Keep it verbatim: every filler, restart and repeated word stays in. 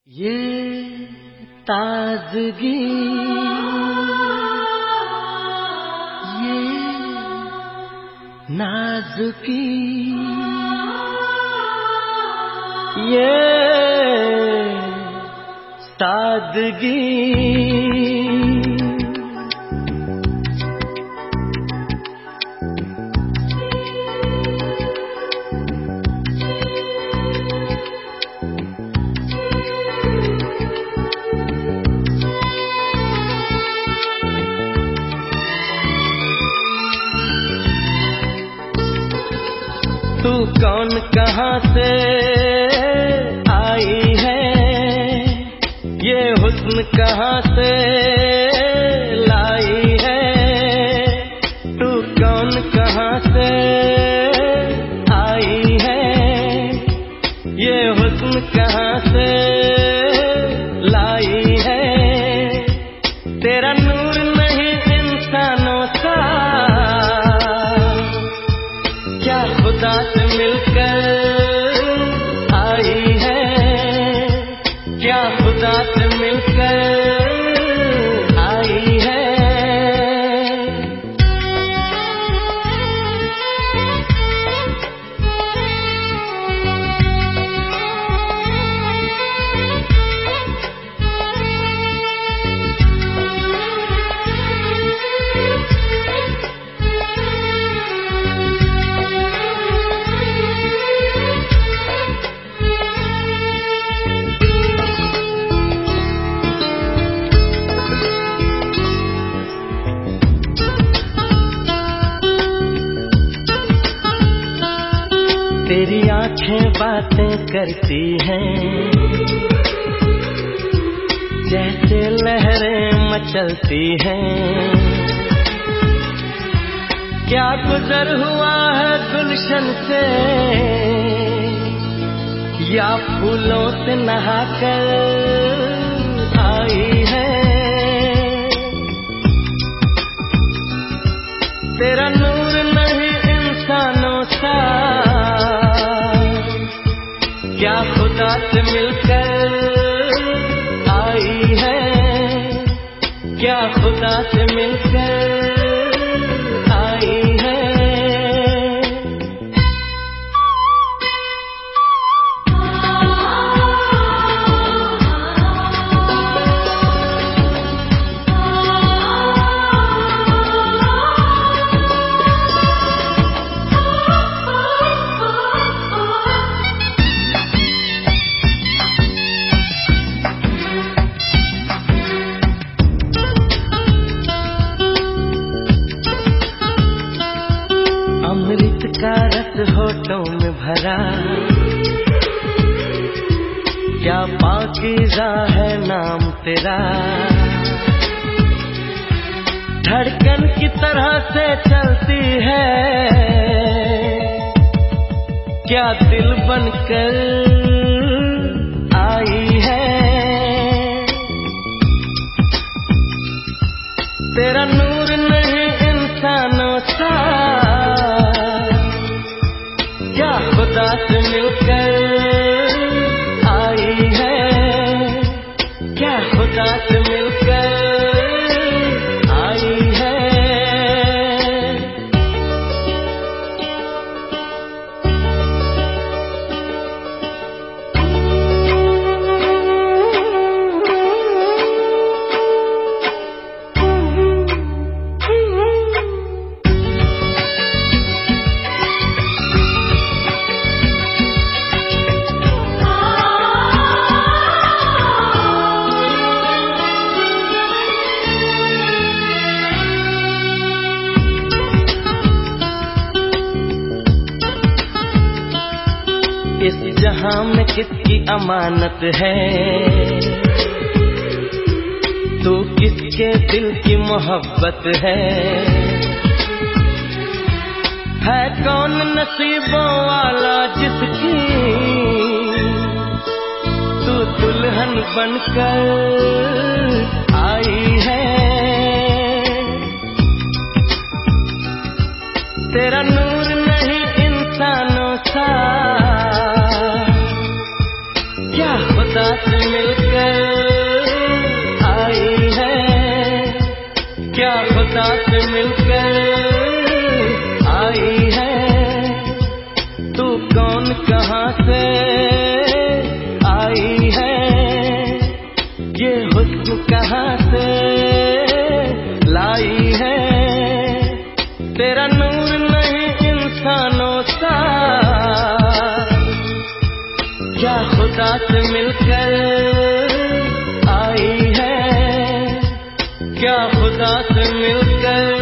ये ताजगी ये नाजुकी ये सादगी तू कौन कहाँ से आई है, ये हुस्न कहाँ से लाई है। तू कौन कहाँ से आई है, ये हुस्न कहाँ से लाई है। तेरा नूर नहीं इंसानों सा, क्या खुदा से मिलकर आई है, क्या खुदा से मिलकर आई है। तेरी आंखें बातें करती हैं, जैसे लहरें मचलती हैं। क्या गुजर हुआ है गुलशन से, या फूलों से नहाकर आई है। तेरा नूर नहीं इंसानों सा, क्या खुदा से मिलकर आई है, क्या खुदा से मिलकर आई है। अमृत का रस होठों में भरा, क्या पाकीज़ा है नाम तेरा। धड़कन की तरह से चलती है, क्या दिल बनकर आई है। तेरा नूर नहीं इंसानों सा, क्या खुदा से मिलकर आई है, क्या खुदा से मिलकर आई है। इस जहां में किसकी अमानत है, तू किसके दिल की मोहब्बत है। है कौन नसीबों वाला जिसकी तू दुल्हन बनकर आई है। तेरा नूर नहीं इंसानों सा, क्या खुदा से मिलकर से आई है, ये हुस्न कहाँ से लाई है। तेरा नूर नहीं इंसानों सा, क्या खुदा से मिलकर आई है, क्या खुदा से मिलकर